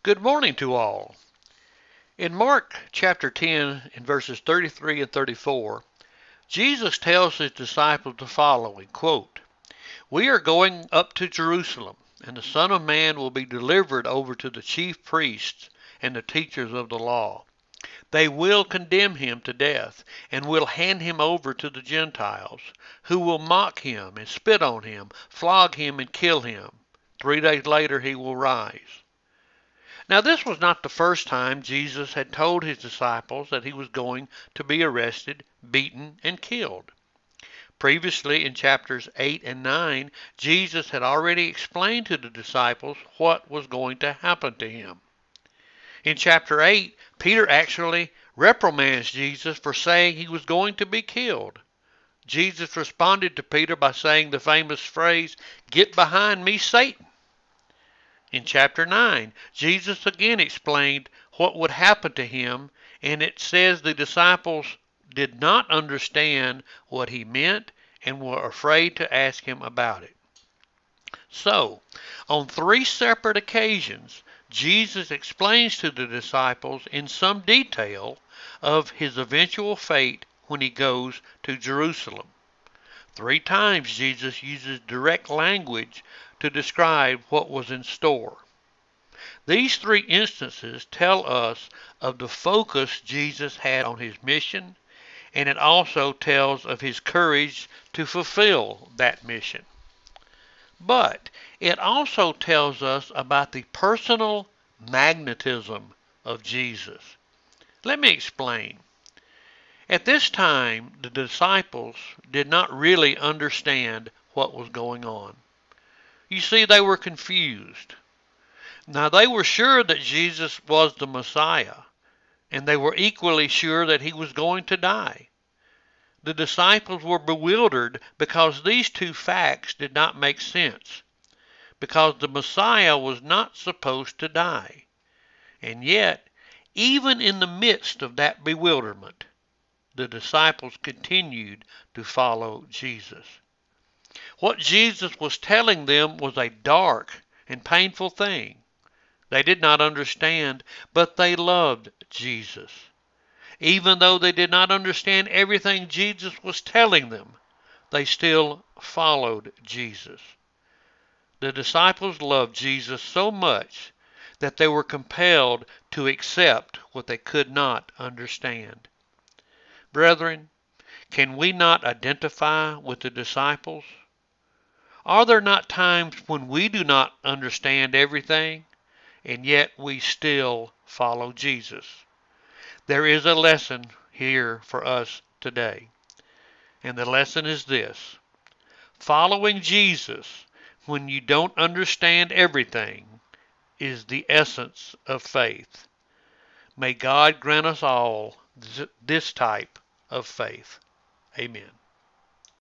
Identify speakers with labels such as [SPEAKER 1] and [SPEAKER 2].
[SPEAKER 1] Good morning to all. In Mark chapter 10, in verses 33 and 34, Jesus tells his disciples the following, quote, "We are going up to Jerusalem, and the Son of Man will be delivered over to the chief priests and the teachers of the law. They will condemn him to death, and will hand him over to the Gentiles, who will mock him and spit on him, flog him and kill him. 3 days later he will rise." Now, this was not the first time Jesus had told his disciples that he was going to be arrested, beaten, and killed. Previously, in chapters 8 and 9, Jesus had already explained to the disciples what was going to happen to him. In chapter 8, Peter actually reprimands Jesus for saying he was going to be killed. Jesus responded to Peter by saying the famous phrase, "Get behind me, Satan." In chapter 9, Jesus again explained what would happen to him, and it says the disciples did not understand what he meant and were afraid to ask him about it. So, on 3 separate occasions, Jesus explains to the disciples in some detail of his eventual fate when he goes to Jerusalem. 3 times Jesus uses direct language to describe what was in store. These 3 instances tell us of the focus Jesus had on his mission, and it also tells of his courage to fulfill that mission. But it also tells us about the personal magnetism of Jesus. Let me explain. At this time, the disciples did not really understand what was going on. You see, they were confused. Now, they were sure that Jesus was the Messiah, and they were equally sure that he was going to die. The disciples were bewildered because these 2 facts did not make sense, because the Messiah was not supposed to die. And yet, even in the midst of that bewilderment, the disciples continued to follow Jesus. What Jesus was telling them was a dark and painful thing. They did not understand, but they loved Jesus. Even though they did not understand everything Jesus was telling them, they still followed Jesus. The disciples loved Jesus so much that they were compelled to accept what they could not understand. Brethren, can we not identify with the disciples? Are there not times when we do not understand everything, and yet we still follow Jesus? There is a lesson here for us today, and the lesson is this: following Jesus when you don't understand everything is the essence of faith. May God grant us all this type of faith. Amen.